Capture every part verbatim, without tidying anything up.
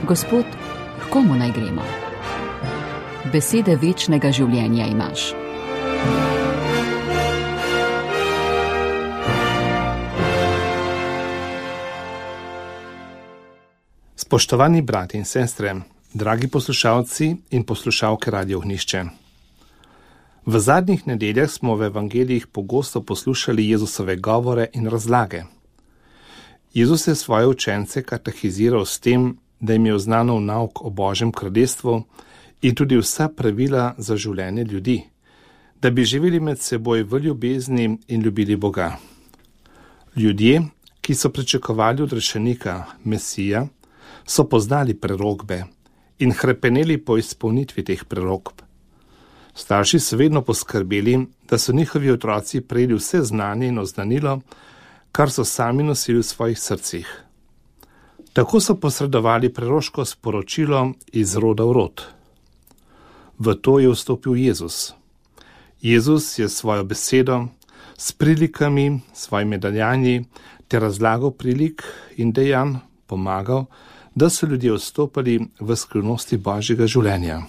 Gospod, k komu naj gremo? Besede večnega življenja imaš. Spoštovani brati in sestre, dragi poslušalci in poslušalke Radio Ognjišče. V zadnjih nedeljah smo v evangelijih pogosto poslušali Jezusove govore in razlage. Jezus je svoje učence katehiziral s tem, da jim je oznanil nauk o Božjem kraljestvu in tudi vsa pravila za življenje ljudi, da bi živeli med seboj v ljubezni in ljubili Boga. Ljudje, ki so pričakovali odrešenika, Mesija, so poznali prerokbe in hrepeneli po izpolnitvi teh prerokb. Starši so vedno poskrbeli, da so njihovi otroci prejeli vse znanje in oznanilo, kar so sami nosili v svojih srcih. Tako so posredovali preroško sporočilo iz roda v rod. V to je vstopil Jezus. Jezus je svojo besedo s prilikami, svojimi dejanji ter razlago prilik in dejanj pomagal, da so ljudje vstopali v skrivnosti Božjega življenja.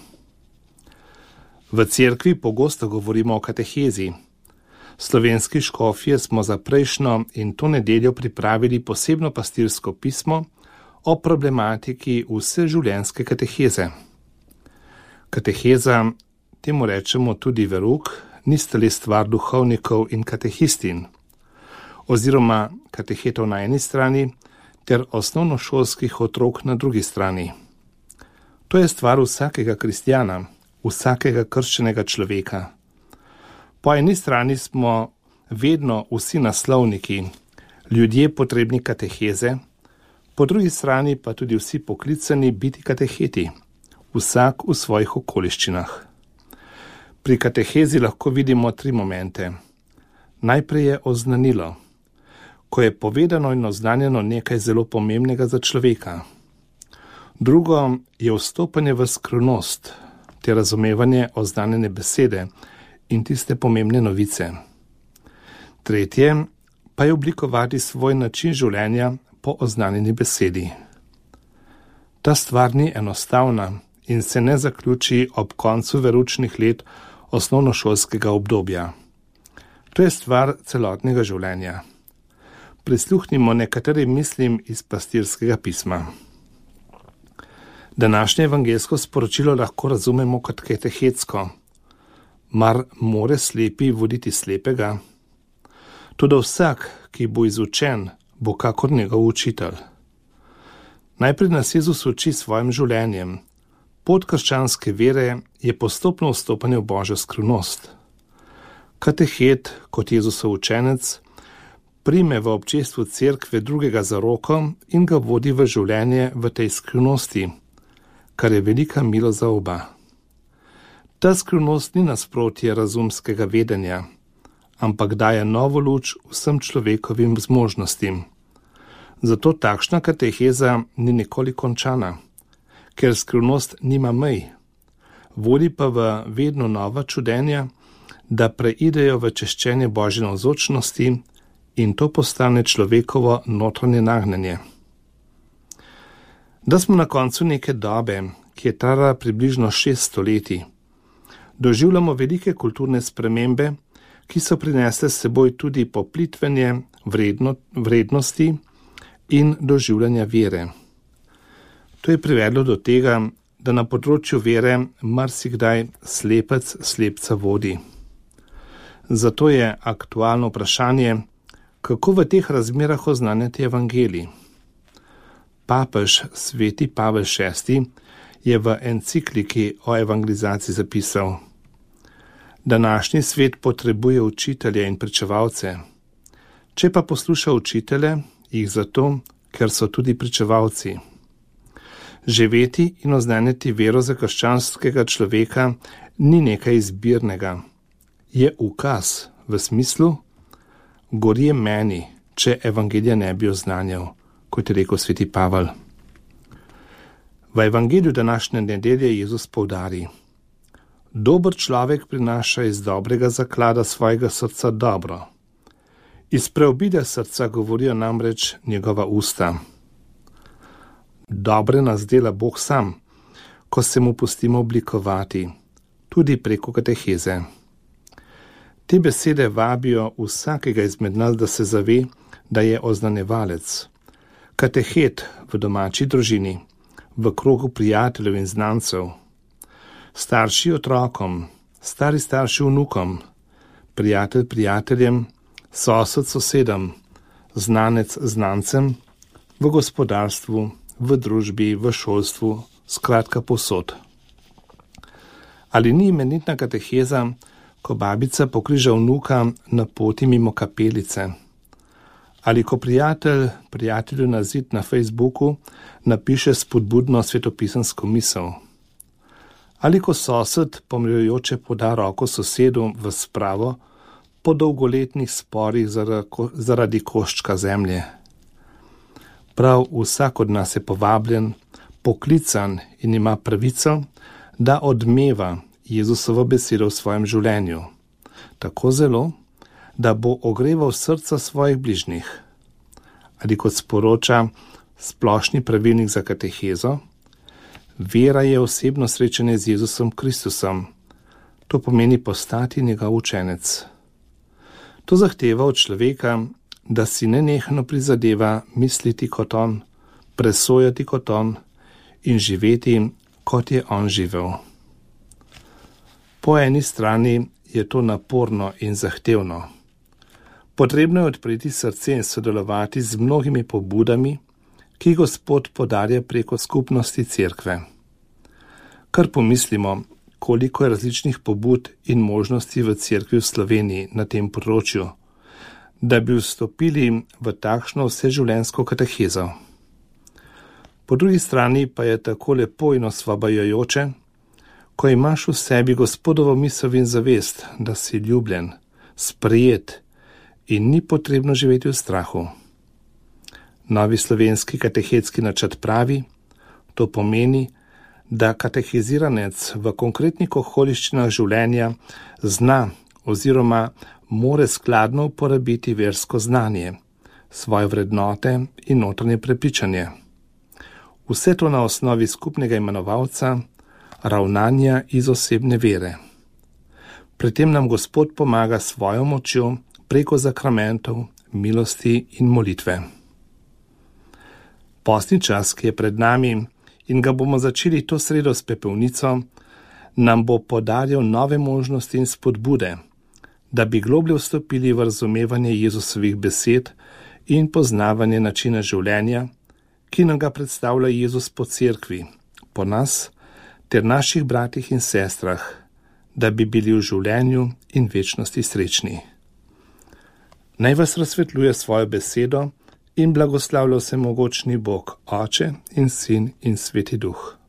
V cerkvi pogosto govorimo o katehezi. Slovenski škofje smo za prejšnjo in to nedeljo pripravili posebno pastirsko pismo o problematiki vseživljenjske kateheze. Kateheza, temu rečemo tudi verouk, nista le stvar duhovnikov in katehistin, oziroma katehetov na eni strani ter osnovnošolskih otrok na drugi strani. To je stvar vsakega kristjana, vsakega krščenega človeka. Po eni strani smo vedno vsi naslovniki, ljudje potrebni kateheze, po drugi strani pa tudi vsi poklicani biti kateheti, vsak v svojih okoliščinah. Pri katehezi lahko vidimo tri momente. Najprej je oznanilo, ko je povedano in oznanjeno nekaj zelo pomembnega za človeka. Drugo je vstopanje v skrivnost, te razumevanje oznanjene besede in tiste pomembne novice. Tretje pa je oblikovati svoj način življenja po oznanjeni besedi. Ta stvar ni enostavna in se ne zaključi ob koncu veroučnih let osnovnošolskega obdobja. To je stvar celotnega življenja. Prisluhnimo nekaterim mislim iz pastirskega pisma. Današnje evangeljsko sporočilo lahko razumemo kot katehetsko. Mar more slepi voditi slepega? Toda vsak, ki bo izučen, bo kakor njegov učitelj. Najprej nas Jezus uči svojim življenjem. Pot krščanske vere je postopno vstopanje v Božjo skrivnost. Katehet, kot Jezusov učenec, prime v občestvu cerkve drugega za roko in ga vodi v življenje v tej skrivnosti, kar je velika milost za oba. Ta skrivnost ni nasprotje razumskega vedenja, ampak daje novo luč vsem človekovim zmožnostim. Zato takšna kateheza ni nikoli končana, ker skrivnost nima mej, vodi pa v vedno nova čudenja, da preidejo v češčenje Božje navzočnosti in to postane človekovo notranje nagnjenje. Da smo na koncu neke dobe, ki je trajala približno šest stoletij, doživljamo velike kulturne spremembe, ki so prinesle s seboj tudi poplitvenje vredno, vrednosti in doživljanja vere. To je privedlo do tega, da na področju vere marsikdaj slepec slepca vodi. Zato je aktualno vprašanje, kako v teh razmerah oznanjati evangelij. Papež sveti Pavel šesti je v encikliki o evangelizaciji zapisal: Današnji svet potrebuje učitelje in pričevalce. Če pa posluša učitelje, jih zato, ker so tudi pričevalci. Živeti in oznanjati vero za krščanskega človeka ni nekaj izbirnega. Je ukaz v smislu, gorje meni, če evangelija ne bi oznanjal, kot je rekel sveti Pavel. V evangeliju današnje nedelje Jezus poudari: Dober človek prinaša iz dobrega zaklada svojega srca dobro. Iz preobide srca govorijo namreč njegova usta. dobre nas dela Bog sam, ko se mu pustimo oblikovati, tudi preko kateheze. Te besede vabijo vsakega izmed nas, da se zave, da je oznanjevalec, katehet v domači družini, v krogu prijateljev in znancev, starši otrokom, stari starši vnukom, prijatelj prijateljem, sosed sosedem, znanec znancem, v gospodarstvu, v družbi, v šolstvu, skratka povsod. Ali ni imenitna kateheza, ko babica pokriža vnuka na poti mimo kapelice? Ali ko prijatelj prijatelju na zid na Facebooku napiše spodbudno svetopisansko misel? Ali ko sosed pomirajoče poda roko sosedu v spravo po dolgoletnih sporih zaradi koščka zemlje? Prav vsak od nas je povabljen, poklican in ima pravico, da odmeva Jezusovo besedo v svojem življenju, tako zelo, da bo ogreval srca svojih bližnjih. Ali kot sporoča splošni pravilnik za katehezo, vera je osebno srečanje z Jezusom Kristusom. To pomeni postati njegov učenec. To zahteva od človeka, da si nenehno prizadeva misliti kot on, presojati kot on in živeti, kot je on živel. Po eni strani je to naporno in zahtevno. Potrebno je odpreti srce in sodelovati z mnogimi pobudami, ki Gospod podarja preko skupnosti cerkve. Kar pomislimo, koliko je različnih pobud in možnosti v cerkvi v Sloveniji na tem področju, da bi vstopili v takšno vseživljenjsko katehezo. Po drugi strani pa je tako lepo in osvobajajoče, ko imaš v sebi Gospodovo misel in zavest, da si ljubljen, sprejet in ni potrebno živeti v strahu. Novi slovenski katehetski načrt pravi, to pomeni, da katehiziranec v konkretnih okoliščinah življenja zna oziroma more skladno uporabiti versko znanje, svoje vrednote in notranje prepričanje. Vse to na osnovi skupnega imenovalca, ravnanja iz osebne vere. Pri tem nam Gospod pomaga svojo močjo preko zakramentov, milosti in molitve. Postni čas, ki je pred nami in ga bomo začeli to sredo s pepelnico, nam bo podaril nove možnosti in spodbude, da bi globlje vstopili v razumevanje Jezusovih besed in poznavanje načina življenja, ki nam ga predstavlja Jezus po cerkvi, po nas ter naših bratih in sestrah, da bi bili v življenju in večnosti srečni. Naj vas razsvetljuje svojo besedo in blagoslavlja vsemogočni Bog, Oče in Sin in Sveti Duh.